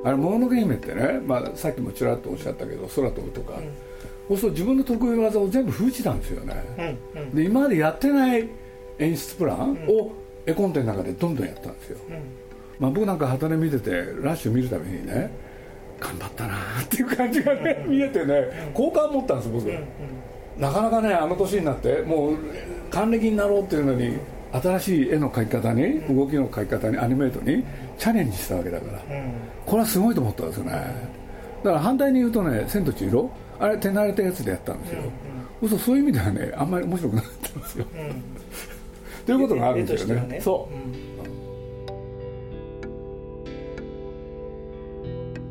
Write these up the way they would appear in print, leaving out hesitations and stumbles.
あれもののけ姫ってね、さっきもちらっとおっしゃったけど空飛ぶとか、そうすると自分の得意技を全部封じたんですよね、で今までやってない演出プランを絵コンテの中でどんどんやったんですよ、僕なんか旗で見ててラッシュ見るたびにね、頑張ったなっていう感じがね見えてね、好感を持ったんです僕、なかなかねあの年になってもう還暦になろうっていうのに新しい絵の描き方に、動きの描き方に、アニメートにチャレンジしたわけだから、これはすごいと思ったんですよね。だから反対に言うとね、千と千尋あれ手慣れたやつでやったんですよ、そういう意味ではねあんまり面白くなかったんですよ、ということがあるんですよね。そう、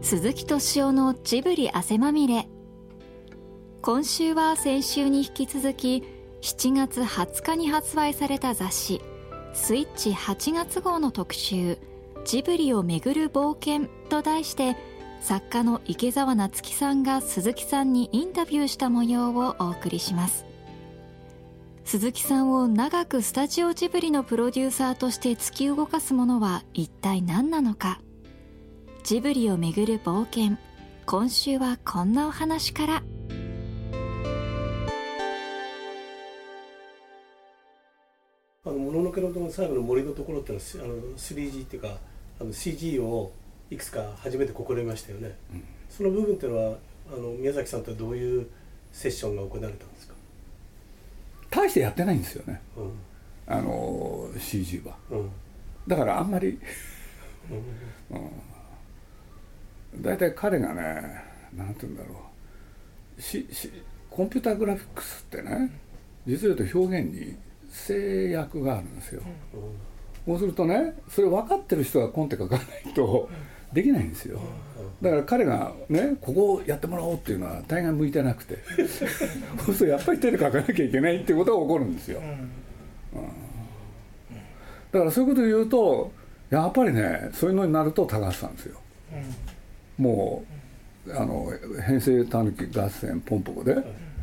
鈴木敏夫のジブリ汗まみれ。今週は先週に引き続き7月20日に発売された雑誌スイッチ8月号の特集、ジブリをめぐる冒険と題して、作家の池澤夏樹さんが鈴木さんにインタビューした模様をお送りします。鈴木さんを長くスタジオジブリのプロデューサーとして突き動かすものは一体何なのか。ジブリをめぐる冒険、今週はこんなお話から。 もののけの最後の森のところってのは3G っていうかCG をいくつか初めて試みましたよね、その部分っていうのは宮崎さんとはどういうセッションが行われたんですか？ 大してやってないんですよね、CG は、だからあんまりだいたい彼がね、なんて言うんだろう、コンピューターグラフィックスってね、実を言うと表現に制約があるんですよ、そうするとね、それ分かってる人がコンテ書かないとできないんですよ。だから彼がね、ここをやってもらおうっていうのは大概向いてなくてそうするとやっぱり手で書かなきゃいけないっていうことが起こるんですよ、だからそういうことを言うとやっぱりね、そういうのになると高橋さんですよ、もう平成たぬき合戦ポンポコで、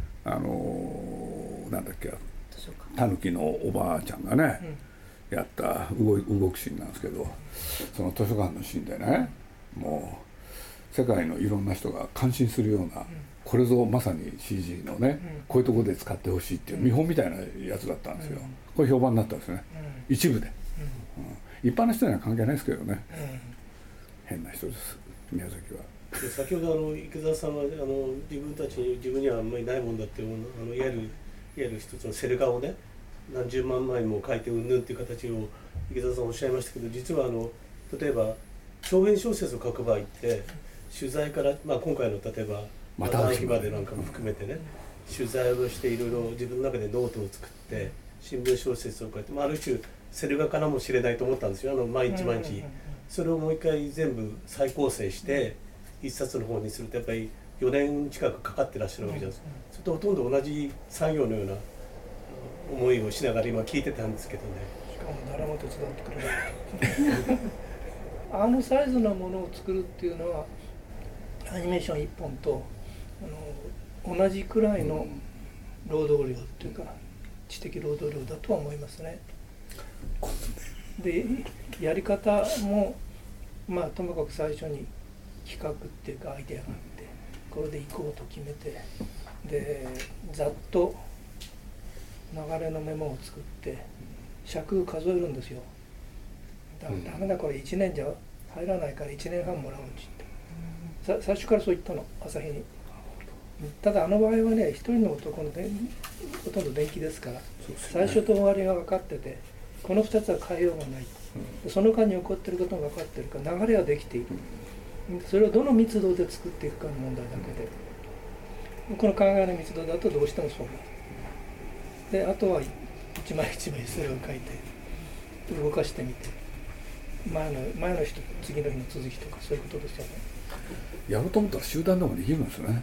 なんだっけ、たぬきのおばあちゃんがね、やった動くシーンなんですけど、その図書館のシーンでね、もう世界のいろんな人が感心するような、これぞまさに CG のね、こういうところで使ってほしいっていう見本みたいなやつだったんですよ。これ評判になったんですね、一部で、一般の人には関係ないですけどね、変な人です、宮崎は。 先ほど池澤さんは自分にはあんまりないもんだっていういわゆる一つのセル画をね、何十万枚も書いてうんぬんっていう形を池澤さんおっしゃいましたけど、実は例えば長編小説を書く場合って取材から、今回の例えばまた秋までなんかも含めてね、取材をしていろいろ自分の中でノートを作って新聞小説を書いて、ある種セル画かもしれないと思ったんですよ、毎日毎日。それをもう一回全部再構成して一冊の方にするとやっぱり4年近くかかってらっしゃるわけじゃないですか。それとほとんど同じ作業のような思いをしながら今聞いてたんですけどね。 しかも誰も手伝ってくれないあのサイズのものを作るっていうのはアニメーション1本と同じくらいの労働量っていうか知的労働量だとは思いますね。でやり方もともかく最初に企画っていうかアイデアがあって、これで行こうと決めて、でざっと流れのメモを作って尺数えるんですよ。ダメだこれ1年じゃ入らないから1年半もらうんちって最初からそう言ったの、朝日に。ただあの場合はね、一人の男のほとんど電気ですから、最初と終わりが分かってて、この2つは変えようがない、その間に起こっていることが分かっているから流れはできている、それをどの密度で作っていくかの問題だけで、この考えの密度だとどうしてもそうなる。であとは一枚一枚それを書いて動かしてみて、前の人次の日の続きとかそういうことですよね。 やろうと思ったら集団でもできるんですよね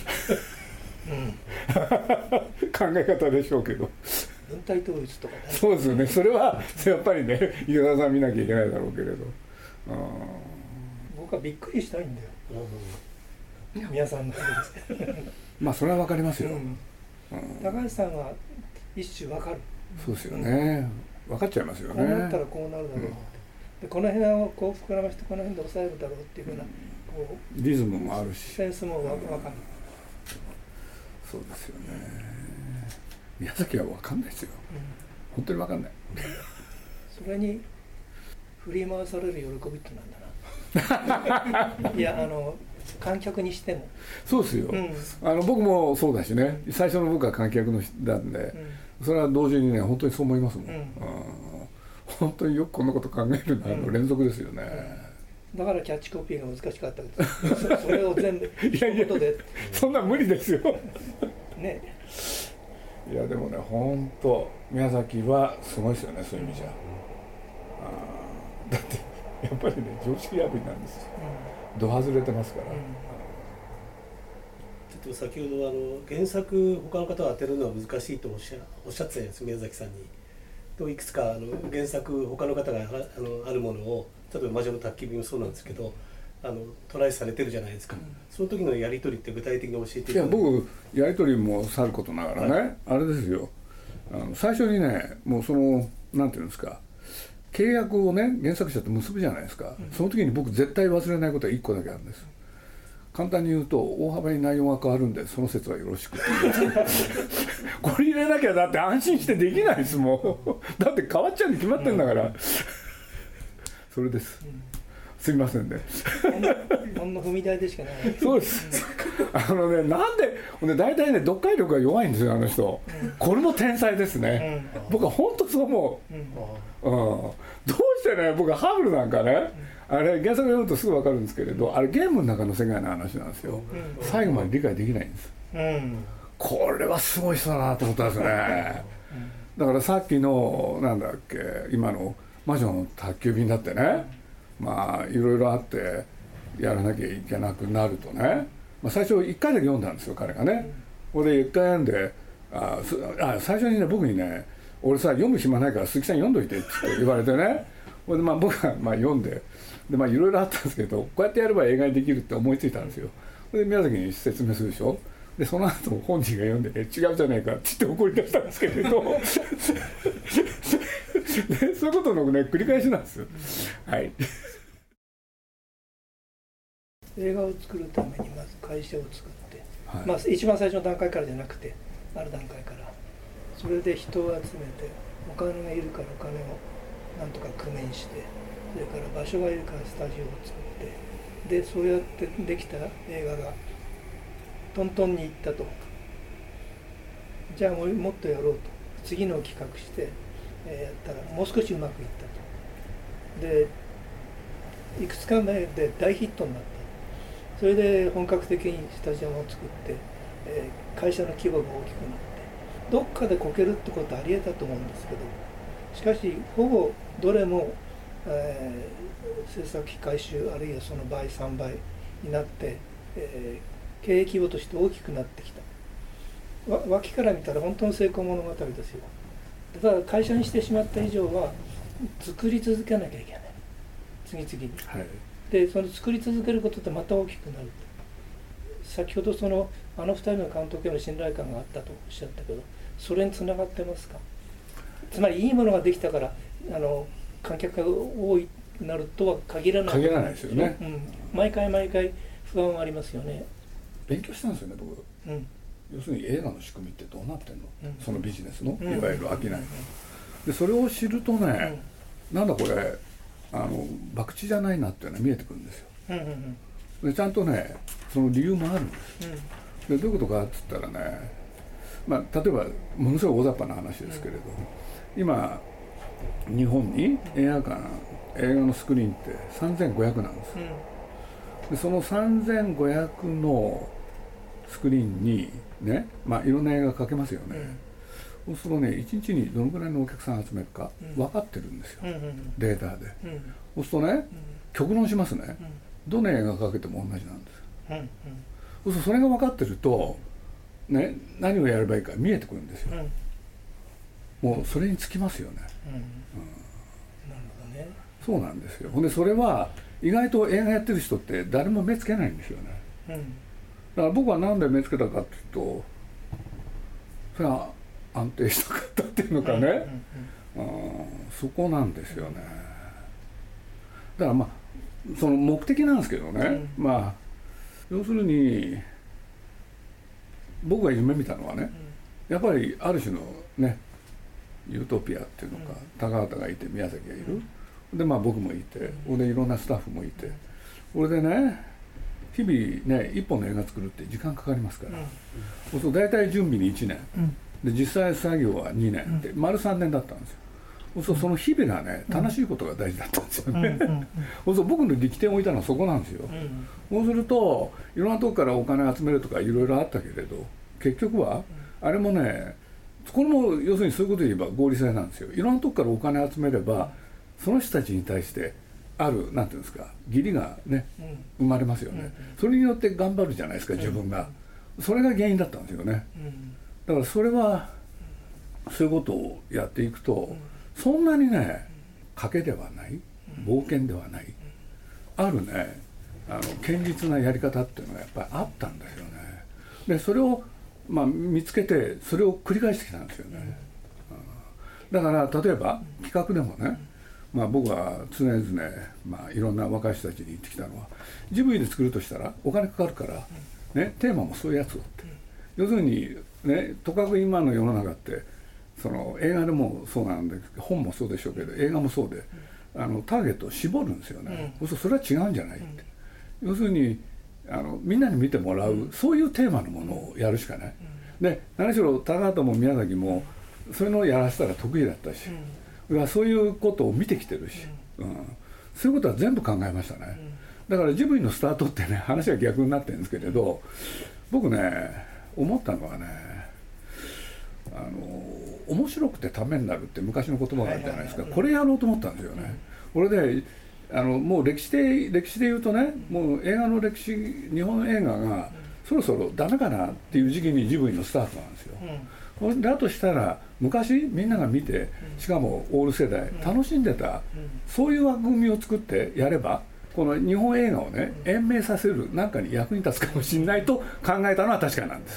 考え方でしょうけど、 文体統一とかね。 そうですよね、それはやっぱりね池田さん見なきゃいけないだろうけれど、 僕はびっくりしたいんだよ、皆さんのことですそれは分かりますよ、 高橋さんは一種分かる。 そうですよね、分かっちゃいますよね。 こうなったらこうなるだろうって、 でこの辺をこう膨らましてこの辺で抑えるだろうっていうふうなこうリズムもあるしセンスも分かる。 そうですよね。宮崎は分かんないですよ、本当に分かんない。 それに振り回される喜びってなんだな。いや観客にしてもそうですよ、僕もそうだしね、最初の僕は観客の人なんで、それは同時にね本当にそう思いますもん、本当によくこんなこと考えるの連続ですよね、 だからキャッチコピーが難しかったです。それを全部一言でそんな無理ですよね。 いやでもね本当宮崎はすごいですよね、そういう意味じゃ、だってやっぱりね常識破りなんですよ、ど外れてますから、 ちょっと先ほど原作他の方は当てるのは難しいとおっしゃってたんです宮崎さんに。といくつか原作他の方があるものを例えば魔女の宅急便もそうなんですけどトライされてるじゃないですか、その時のやり取りって具体的に教えていただいて。 いや僕やり取りもさることながらね、あれですよ、最初にねもうなんていうんですか、契約をね原作者と結ぶじゃないですか、その時に僕絶対忘れないことは1個だけあるんです。簡単に言うと大幅に内容が変わるんでその説はよろしくこれ入れなきゃだって安心してできないですもんだって変わっちゃうに決まってんだから、それです、すみませんねほんの踏み台でしかない。 そうですなんで大体ね読解力が弱いんですよあの人、これも天才ですね、僕は本当そう思う、どうしてね僕はハブルなんかね、あれ原作読むとすぐ分かるんですけれど、あれゲームの中の世界の話なんですよ、最後まで理解できないんです、これはすごい人だなと思ったんですね、だからさっきのなんだっけ今の魔女の宅急便だってね、まあいろいろあってやらなきゃいけなくなるとね、最初1回だけ読んだんですよ彼がね、俺1回読んで最初にね僕にね俺さ読む暇ないから鈴木さん読んどいてって言われてねで僕は読んでいろいろあったんですけど、こうやってやれば映画にできるって思いついたんですよ。で宮崎に説明するでしょ、でその後本人が読んで、違うじゃないかって言って怒り出したんですけれどでそういうことのね繰り返しなんです、はい。 映画を作るためにまず会社を作って、一番最初の段階からじゃなくてある段階から、それで人を集めてお金がいるからお金をなんとか工面して、それから場所がいるからスタジオを作って、でそうやってできた映画がトントンにいったと。じゃあもっとやろうと次の企画して、やったらもう少しうまくいったと。でいくつかで大ヒットになった。それで本格的にスタジオを作って、会社の規模が大きくなってどっかでこけるってことはありえたと思うんですけど、しかしほぼどれも、制作費回収あるいはその倍3倍になって、経営規模として大きくなってきた。脇から見たら本当の成功物語ですよ。ただ会社にしてしまった以上は作り続けなきゃいけない、次々に、でその作り続けることってまた大きくなる。先ほどあの2人の監督への信頼感があったとおっしゃったけど、それにつながってますか？つまりいいものができたから観客が多くなるとは限らないですよね、 毎回不安はありますよね。 勉強したんですよね僕、要するに映画の仕組みってどうなってんの、そのビジネスのいわゆる商い、でそれを知るとね、なんだこれ博打じゃないなっていうのが見えてくるんですよ、でちゃんとねその理由もあるんです、でどういうことかって言ったらね、例えばものすごい大雑把な話ですけれど、今日本に映画のスクリーンって3500なんです、でその3500のスクリーンにね、いろんな映画かけますよね、そうするとね1日にどのくらいのお客さん集めるか分かってるんですよ、データで、そうするとね極論しますね、どの映画かけても同じなんです、そうするとそれが分かってるとね、何をやればいいか見えてくるんですよ、もうそれにつきますよね、なるほどね。 そうなんですよ。ほんでそれは意外と映画やってる人って誰も目つけないんですよね、だから僕は何で目つけたかっていうと、それは安定したかったっていうのかね、そこなんですよね。 だからまあその目的なんですけどね、まあ要するに僕が夢見たのはね、やっぱりある種のねユートピアっていうのか、高畑がいて宮崎がいる、でまあ僕もいて、俺でいろんなスタッフもいて、俺でね日々ね一本の映画作るって時間かかりますから、そう大体準備に1年、で実際作業は2年で丸3年だったんですよ。その日々がね楽しいことが大事だったんですよね。僕の力点を置いたのはそこなんですよ。そうするといろんなとこからお金集めるとかいろいろあったけれど、結局はあれもね、これも要するにそういうことで言えば合理性なんですよ。いろんなとこからお金集めればその人たちに対してあるなんていうんですか、義理がね生まれますよね。それによって頑張るじゃないですか自分が。それが原因だったんですよね。だからそれはそういうことをやっていくとそんなにね賭けではない冒険ではない、あるね堅実なやり方っていうのがやっぱりあったんですよね。でそれをまあ見つけてそれを繰り返してきたんですよね。だから例えば企画でもね、まあ、僕は常々、まあ、いろんな若い人たちに言ってきたのは、ジブリで作るとしたらお金かかるから、ね、テーマもそういうやつをって、要するにね、とかく今の世の中ってその映画でもそうなんで本もそうでしょうけど映画もそうで、ターゲットを絞るんですよね。それは違うんじゃないって、要するにみんなに見てもらう、そういうテーマのものをやるしかない。で何しろ高畑も宮崎もそういうのをやらせたら得意だったし、そういうことを見てきてるし、そういうことは全部考えましたね。だからジブリのスタートってね、話は逆になってるんですけれど、僕ね思ったのはね、面白くてためになるって昔の言葉があるじゃないですか。これやろうと思ったんですよね。これでもう歴史で言うとね、もう映画の歴史、日本映画がそろそろダメかなっていう時期にジブリのスタートなんですよ。だとしたら昔みんなが見て、しかもオール世代楽しんでた、そういう枠組みを作ってやればこの日本映画をね延命させるなんかに役に立つかもしれないと考えたのは確かなんです。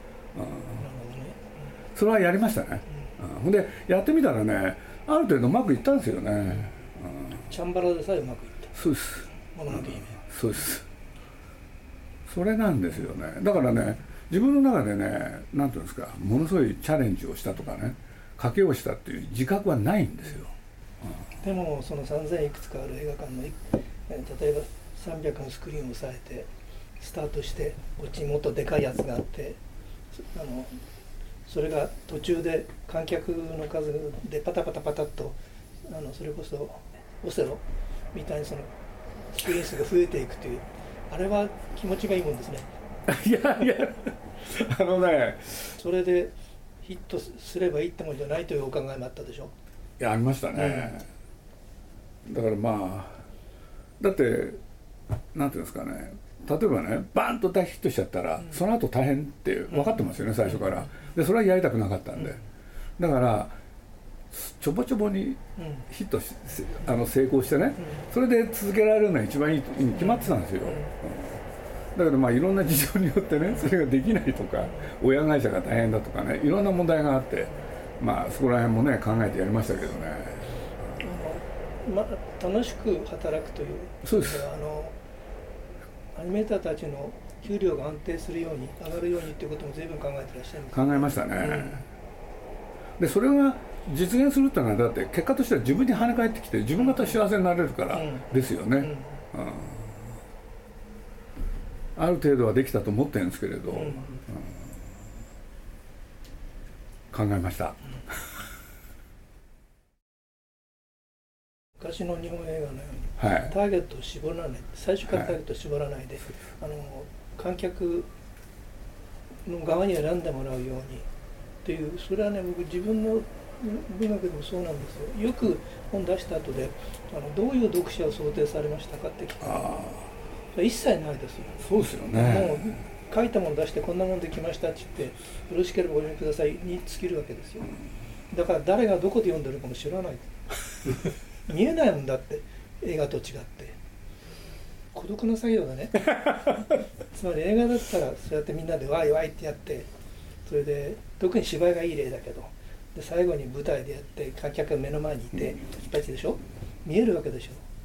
それはやりましたね。ほんでやってみたらね、ある程度うまくいったんですよね。 チャンバラでさえうまくいった。 そうです。 もののけ姫。 そうです。それなんですよね。だからね、自分の中でね、なんていうんですか、ものすごいチャレンジをしたとかね、賭けをしたっていう自覚はないんですよ。 でもその3000いくつかある映画館の例えば300のスクリーンを抑えてスタートして、こっちにもっとでかいやつがあって、それが途中で観客の数でパタパタパタっとそれこそオセロみたいにそのスクリーン数が増えていくという、あれは気持ちがいいもんですね。 いやいや、ね、 それでヒットすればいいってもんじゃないというお考えもあったでしょ。 いや、ありましたね。だからまあだってなんていうんですかね、例えばねバーンと大ヒットしちゃったら、その後大変って分かってますよね、最初から。でそれはやりたくなかったんで、だからちょぼちょぼにヒット成功してね、それで続けられるのが一番いいに決まってたんですよ。だけどまあいろんな事情によってね、それができないとか、親会社が大変だとかね、いろんな問題があって、まあそこら辺もね考えてやりましたけどね。 楽しく働くという、 そうです。 アニメーターたちの給料が安定するように、上がるようにということも随分考えてらっしゃるんです。 考えましたね。でそれが実現するってのは、だって結果としては自分に跳ね返ってきて自分が幸せになれるからですよね。ある程度はできたと思ってるんですけれど、考えました。 昔の日本映画のように、ターゲットを絞らない、最初からターゲットを絞らないで、観客の側に選んでもらうようにっていう、それはね、僕自分の文学でもそうなんですよ。よく本出した後でどういう読者を想定されましたかって聞くの、一切ないですよ。 そうですよね。 もう書いたもの出して、こんなもんできましたって言って、よろしければご読みくださいに尽きるわけですよ。だから誰がどこで読んでるかも知らない見えないもんだって、映画と違って孤独な作業だねつまり映画だったらそうやってみんなでワイワイってやって、それで特に芝居がいい例だけど、で最後に舞台でやって観客が目の前にいて一発でしょ、見えるわけでしょ。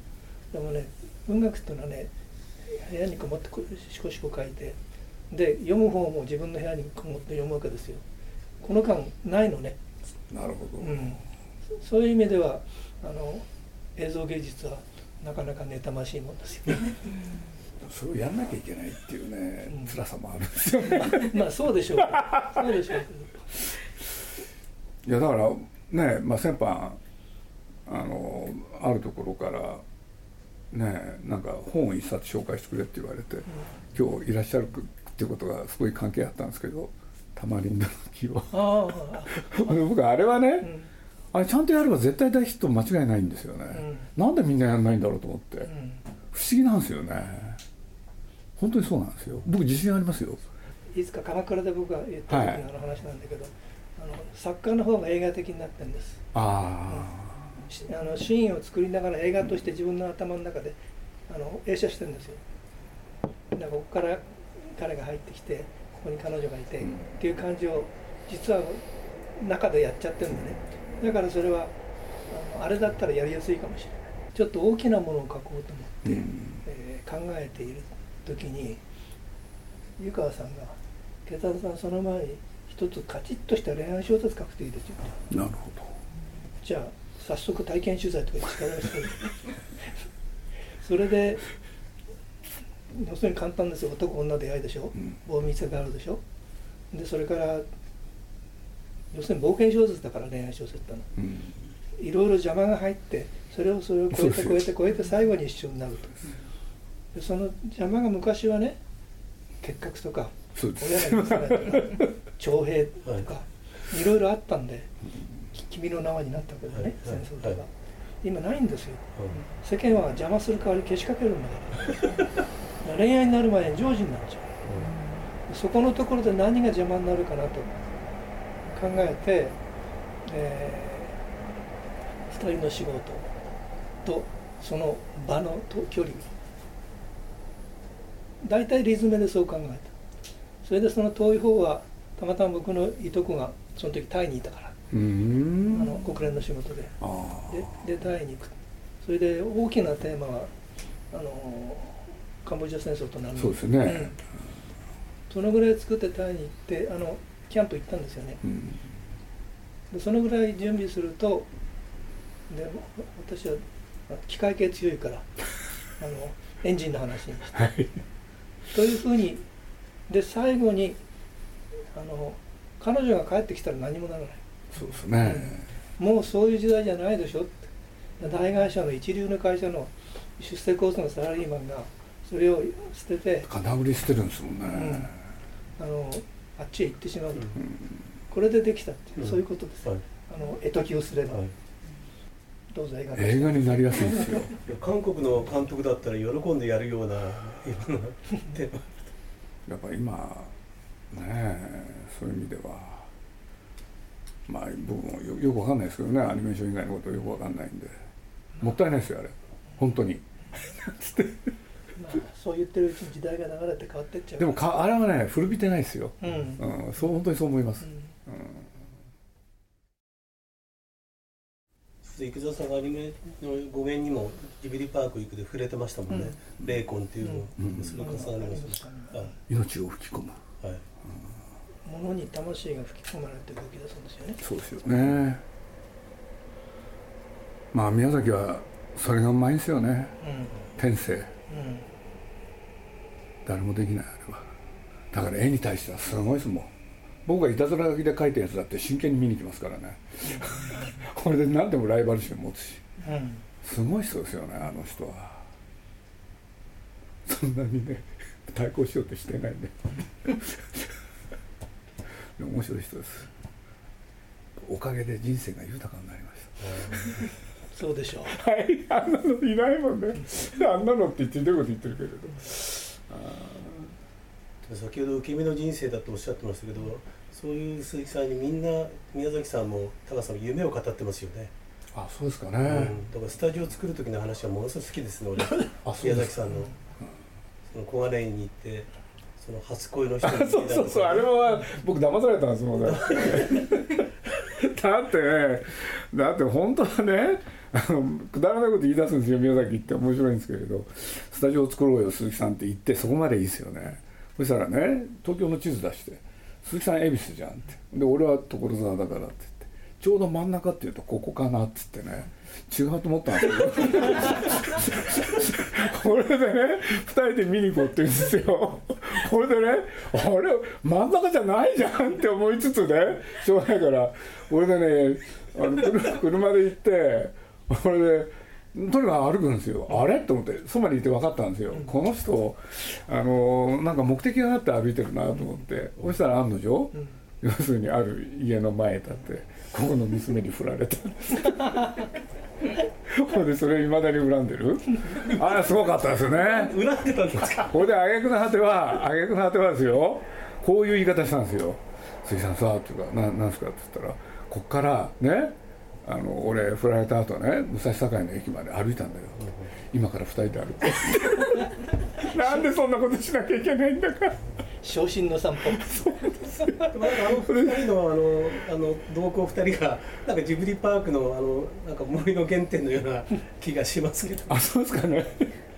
でもね、文学っていうのはね、部屋にこもってしこしこ書いて、で読む方も自分の部屋にこもって読むわけですよ。この間ないのね。 なるほど、 そういう意味では映像芸術はなかなか妬ましいもんですよね。 それをやんなきゃいけないっていうね、辛さもあるんですよね。 まあそうでしょうそうでしょういやだからね、先般あるところからね、なんか本を一冊紹介してくれって言われて、今日いらっしゃるっていうことがすごい関係あったんですけど、タマリンドの木を僕あれはね、あれちゃんとやれば絶対大ヒット間違いないんですよね、なんでみんなやらないんだろうと思って、不思議なんですよね。本当にそうなんですよ。僕自信ありますよ。 いつか鎌倉で僕が言った時の話なんだけど、作家の方が映画的になってるんです。シーンを作りながら映画として自分の頭の中で映写してるんですよ。だからここから彼が入ってきて、ここに彼女がいて、っていう感じを実は中でやっちゃってるんでね。だからそれはあれだったらやりやすいかもしれない。ちょっと大きなものを書こうと思って、考えている時に湯川さんが「慶太郎さん、その前に一つカチッとした恋愛小説書くといいですよ」と。 なるほど。 じゃあ早速体験取材とか力をしてそれで要するに簡単ですよ。男女出会いでしょ、大見せがあるでしょ。でそれから要するに冒険小説だから恋愛小説っての、いろいろ邪魔が入って、それを超えて最後に一緒になると。でその邪魔が昔はね、結核とか親が許さないとか徴兵とかいろいろあったんで、君の名はになったわけだね、戦争とか。今ないんですよ。世間は邪魔する代わり消しかけるんだから恋愛になる前に常時になっちゃう。そこのところで何が邪魔になるかなと考えて、2人の仕事とその場の距離、大体リズムでそう考えた。それでその遠い方はたまたま僕のいとこがその時タイにいたから、国連の仕事でタイに行く。それで大きなテーマはカンボジア戦争となる。 そうですね、 そのぐらい作ってタイに行ってキャンプ行ったんですよね、でそのぐらい準備すると、で私は機械系強いからエンジンの話にして、というふうにで最後に彼女が帰ってきたら何もならない。 そうですね、 もうそういう時代じゃないでしょって。大会社の一流の会社の出世コースのサラリーマンがそれを捨てて金売り捨てるんですもんね、 あっちへ行ってしまうと、これでできたっていう、そういうことです。絵解きをすれば、どうぞ映画になりやすいですよ韓国の監督だったら喜んでやるようなテーマやっぱ今ね、そういう意味では僕もよくわかんないですけどね、アニメーション以外のことよくわかんないんで、もったいないですよあれ本当にそう言ってるうちに時代が流れて変わってっちゃう。 でもあれはね古びてないですよ、そう本当にそう思います、 池澤さんがアニメの語源にもジブリパーク行くで触れてましたもんね、ベーコンっていうの、それ重なりますね、 命を吹き込む、 物に魂が吹き込まれて動き出すんですよね。 そうですよね。宮崎はそれがうまいんですよね、天性、誰もできないあれは。だから絵に対してはすごいですもん。僕がいたずら書きで描いたやつだって真剣に見に来ますからねこれで何でもライバル心持つし、すごい人ですよねあの人は。そんなにね対抗しようとしてないんで面白い人です。おかげで人生が豊かになりましたそうでしょう。 はい、あんなのいないもんねあんなのって言ってどういうこと言ってるけれど、 先ほど受け身の人生だとおっしゃってましたけど、そういう鈴木さんにみんな宮崎さんも高さんも夢を語ってますよね。 あ、そうですかね、 だからスタジオを作る時の話はものすごく好きですね俺宮崎さんのその小金井に行ってその初恋の人に聞いたとか、 そうそう、あれは僕騙されたんですもんねだって本当はね、 くだらないこと言い出すんですよ宮崎って面白いんですけれど、スタジオを作ろうよ鈴木さんって言って、そこまでいいですよね。そしたらね東京の地図出して鈴木さん恵比寿じゃんって、で俺は所沢だからって言って、ちょうど真ん中っていうとここかなって言ってね、違うと思ったんですけどこれでね2人で見に行こうって言うんですよ。これでねあれ真ん中じゃないじゃんって思いつつね、しょうがないから俺でね車で行って、これでとにかく歩くんですよ。あれと思ってそばにいて分かったんですよ、この人なんか目的があって歩いてるなと思って、そしたら案の定、要するにある家の前に立ってここの娘に振られたんですほんでそれいまだに恨んでる。あれすごかったですよね。 恨んでたんですか。 これで挙句の果てはですよ、こういう言い方したんですよ。鈴木さんさっていうかなんすかって言ったら、こっからね俺振られた後ね武蔵境の駅まで歩いたんだよ、今から2人で歩くなんでそんなことしなきゃいけないんだか。 昇進の散歩。 そうですよ。 2人の同行2人がなんかジブリパークのなんか森の原点のような気がしますけど。 あ、そうですかね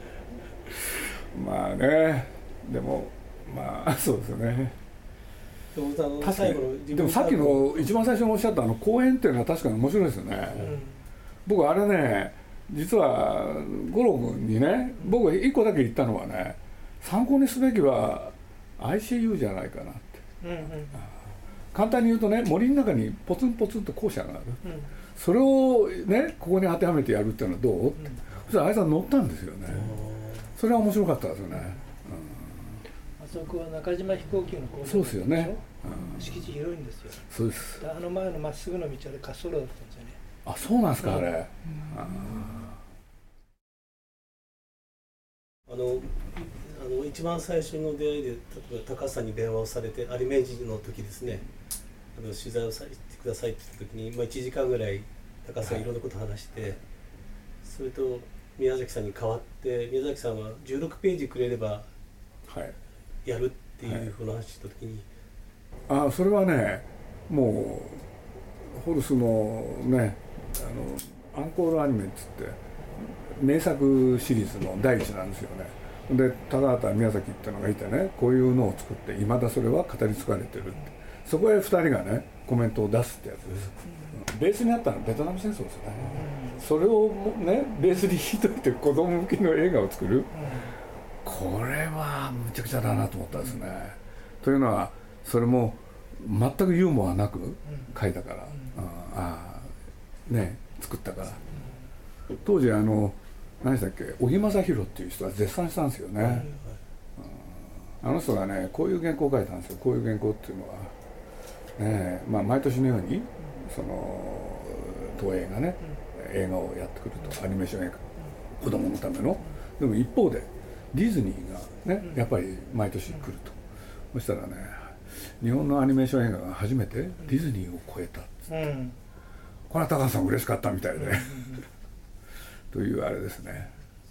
まあね、でもまあそうですね。確かに。でもさっきの一番最初におっしゃった公園っていうのは確かに面白いですよね、僕あれね実は五郎君にね、僕1個だけ言ったのはね、参考にすべきは ICU じゃないかなって、簡単に言うとね、森の中にポツンポツンと校舎がある、それをねここに当てはめてやるっていうのはどう、そしたらあいつは乗ったんですよね。それは面白かったですよね。 あそこは中島飛行機の校舎。 そうですよね。 敷地広いんですよ。 そうです。 前のまっすぐの道は滑走路だったんですよね。 あ、そうなんですか、あれ。 一番最初の出会いで、例えば高橋さんに電話をされて、有明寺の時ですね、取材をさせてくださいって言った時に、1時間ぐらい高橋さんいろんなこと話して、それと宮崎さんに代わって、宮崎さんは16ページくれればやるっていうふうな話した時に、 それはね、もうホルスのねアンコールアニメっつって名作シリーズの第一なんですよね。で高畑宮崎っていうのがいてね、こういうのを作っていまだそれは語り継がれてるって、そこへ2人がねコメントを出すってやつです、ベースにあったのはベトナム戦争ですよね、それをねベースに引いといて子供向けの映画を作る、これはむちゃくちゃだなと思ったんですね、というのはそれも全くユーモアなく書いたから、ね作ったから、当時何でしたっけ、小木正弘っていう人は絶賛したんですよね、あの人がねこういう原稿を書いたんですよ。こういう原稿っていうのは、毎年のようにその東映がね、映画をやってくると、アニメーション映画、子供のための。でも一方でディズニーがねやっぱり毎年来ると、そしたらね日本のアニメーション映画が初めてディズニーを超えたっつって、これは高橋さん嬉しかったみたいでというあれですね。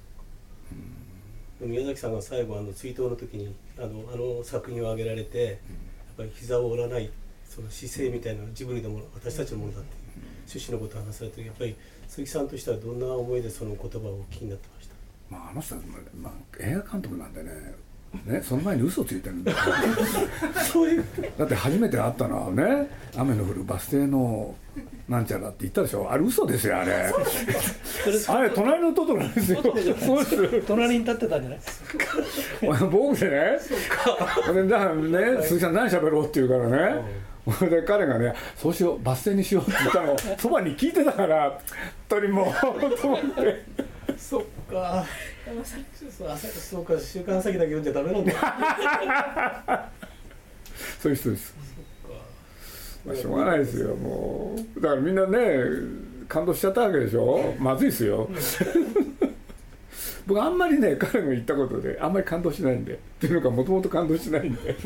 宮崎さんが最後追悼の時に作品を挙げられて、やっぱり膝を折らないその姿勢みたいな、ジブリのもの、私たちのものだっていう趣旨のことを話されて、やっぱり鈴木さんとしてはどんな思いでその言葉をお聞きになってました？ あの人は、映画監督なんでね、その前に嘘ついてるんだよだって初めて会ったのはね、雨の降るバス停のなんちゃらって言ったでしょ、あれ嘘ですよ、あれあれ隣のトトロですよ。そうです、 隣に立ってたんじゃない僕でね、鈴木さん何喋ろうって言うからね、それで彼がね、そうしよう、バス停にしようって言ったのをそばに聞いてたから、本当にもうと思ってそっか、そうか、週刊先だけ読んじゃダメなんだそういう人です。しょうがないですよ、もう。だからみんなね感動しちゃったわけでしょ、まずいですよ僕あんまりね彼の言ったことであんまり感動しないんで、っていうのかもともと感動しないんで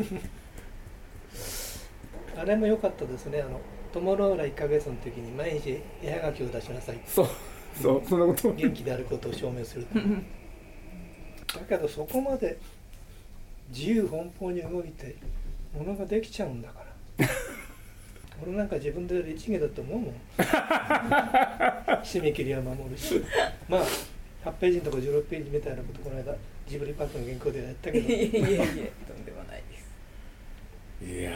あれも良かったですね、トモローラ1ヶ月の時に毎日絵はがきを出しなさい、 そうそんなこと元気であることを証明するだけどそこまで自由奔放に動いてものができちゃうんだから俺なんか自分で律儀だと思うもん締め切りは守るしまあ8ページのとこ16ページみたいなことこの間ジブリパークの原稿でやったけどいえとんでもないです。 いや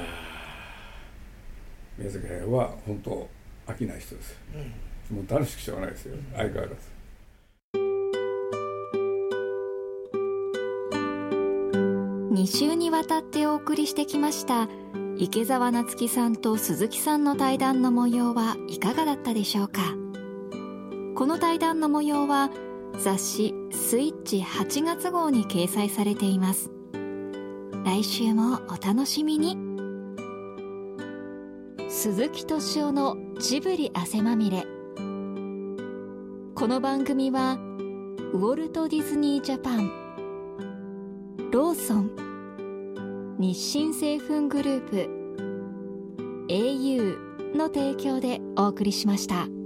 宮崎駿は本当飽きない人ですよ、もう楽しくしょうがないですよ、相変わらず。 2週にわたってお送りしてきました池澤夏樹さんと鈴木さんの対談の模様はいかがだったでしょうか。この対談の模様は雑誌スイッチ8月号に掲載されています。来週もお楽しみに。鈴木敏夫のジブリ汗まみれ。この番組はウォルト・ディズニー・ジャパン、ローソン、日清製粉グループ、au の提供でお送りしました。